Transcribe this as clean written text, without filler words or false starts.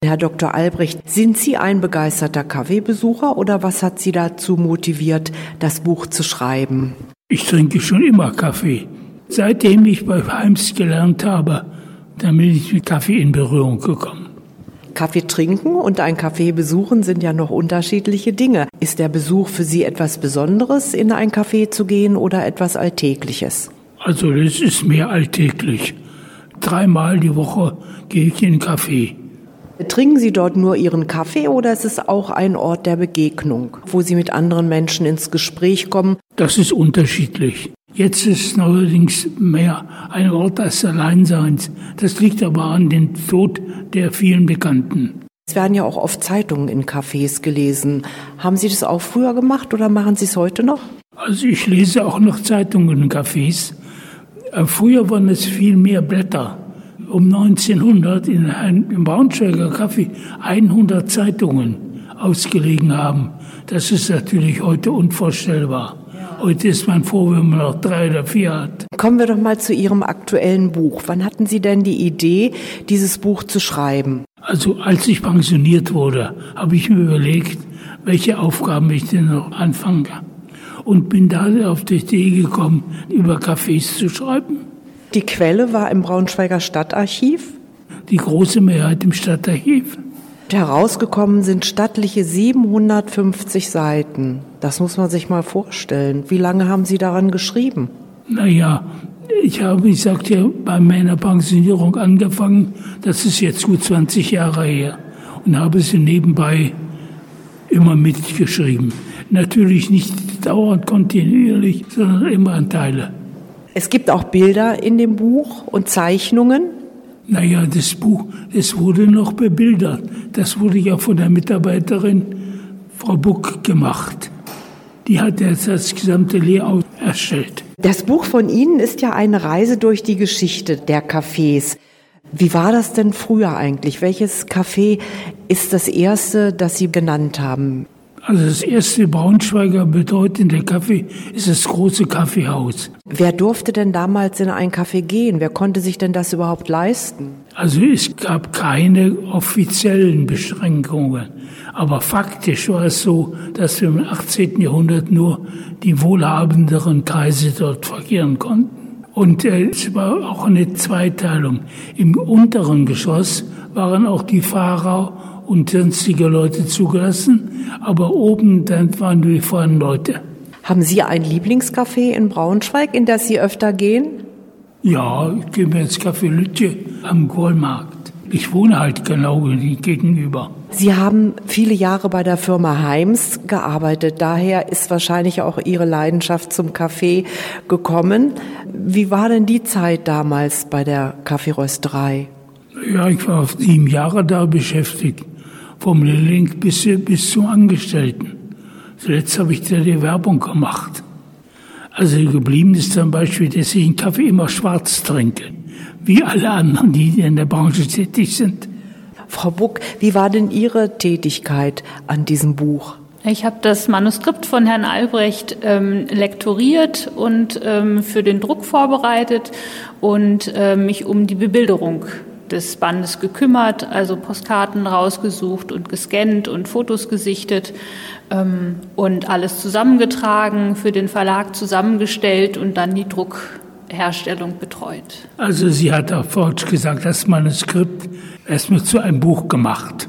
Herr Dr. Albrecht, sind Sie ein begeisterter Kaffeebesucher oder was hat Sie dazu motiviert, das Buch zu schreiben? Ich trinke schon immer Kaffee. Seitdem ich bei Heims gelernt habe, dann bin ich mit Kaffee in Berührung gekommen. Kaffee trinken und ein Café besuchen sind ja noch unterschiedliche Dinge. Ist der Besuch für Sie etwas Besonderes, in ein Café zu gehen oder etwas Alltägliches? Also das ist mehr alltäglich. 3-mal die Woche gehe ich in einen Café. Trinken Sie dort nur Ihren Kaffee oder ist es auch ein Ort der Begegnung, wo Sie mit anderen Menschen ins Gespräch kommen? Das ist unterschiedlich. Jetzt ist es allerdings mehr ein Ort des Alleinseins. Das liegt aber an dem Tod der vielen Bekannten. Es werden ja auch oft Zeitungen in Cafés gelesen. Haben Sie das auch früher gemacht oder machen Sie es heute noch? Also ich lese auch noch Zeitungen in Cafés. Früher waren es viel mehr Blätter. Um 1900 im Braunschweiger Café 100 Zeitungen ausgelegen haben. Das ist natürlich heute unvorstellbar. Heute ist man froh, wenn man noch 3 oder 4 hat. Kommen wir doch mal zu Ihrem aktuellen Buch. Wann hatten Sie denn die Idee, dieses Buch zu schreiben? Also als ich pensioniert wurde, habe ich mir überlegt, welche Aufgaben ich denn noch anfange. Und bin da auf die Idee gekommen, über Cafés zu schreiben. Die Quelle war im Braunschweiger Stadtarchiv? Die große Mehrheit im Stadtarchiv. Herausgekommen sind stattliche 750 Seiten. Das muss man sich mal vorstellen. Wie lange haben Sie daran geschrieben? Naja, ich sagte ja, bei meiner Pensionierung angefangen. Das ist jetzt gut 20 Jahre her. Und habe sie nebenbei immer mitgeschrieben. Natürlich nicht dauernd kontinuierlich, sondern immer an Teile. Es gibt auch Bilder in dem Buch und Zeichnungen. Naja, das Buch, das wurde noch bebildert. Das wurde ja von der Mitarbeiterin Frau Buck gemacht. Die hat jetzt das gesamte Layout erstellt. Das Buch von Ihnen ist ja eine Reise durch die Geschichte der Cafés. Wie war das denn früher eigentlich? Welches Café ist das erste, das Sie genannt haben? Also das erste Braunschweiger bedeutende Café ist das große Kaffeehaus. Wer durfte denn damals in ein Café gehen? Wer konnte sich denn das überhaupt leisten? Also es gab keine offiziellen Beschränkungen. Aber faktisch war es so, dass wir im 18. Jahrhundert nur die wohlhabenderen Kreise dort verkehren konnten. Und es war auch eine Zweiteilung. Im unteren Geschoss waren auch die Fahrer und sonstige Leute zugelassen, aber oben dann waren die vorne Leute. Haben Sie ein Lieblingscafé in Braunschweig, in das Sie öfter gehen? Ja, ich gehe mir ins Café Lütje am Kohlmarkt. Ich wohne halt genau gegenüber. Sie haben viele Jahre bei der Firma Heims gearbeitet. Daher ist wahrscheinlich auch Ihre Leidenschaft zum Kaffee gekommen. Wie war denn die Zeit damals bei der Kaffeerösterei? Ja, ich war 7 Jahre da beschäftigt. Vom Lehrling bis zum Angestellten. Zuletzt habe ich da die Werbung gemacht. Also geblieben ist zum Beispiel, dass ich einen Kaffee immer schwarz trinke. Wie alle anderen, die in der Branche tätig sind. Frau Buck, wie war denn Ihre Tätigkeit an diesem Buch? Ich habe das Manuskript von Herrn Albrecht lektoriert und für den Druck vorbereitet und mich um die Bebilderung des Bandes gekümmert, also Postkarten rausgesucht und gescannt und Fotos gesichtet und alles zusammengetragen, für den Verlag zusammengestellt und dann die Druckherstellung betreut. Also sie hat auf Deutsch gesagt, das Manuskript erstmal zu einem Buch gemacht.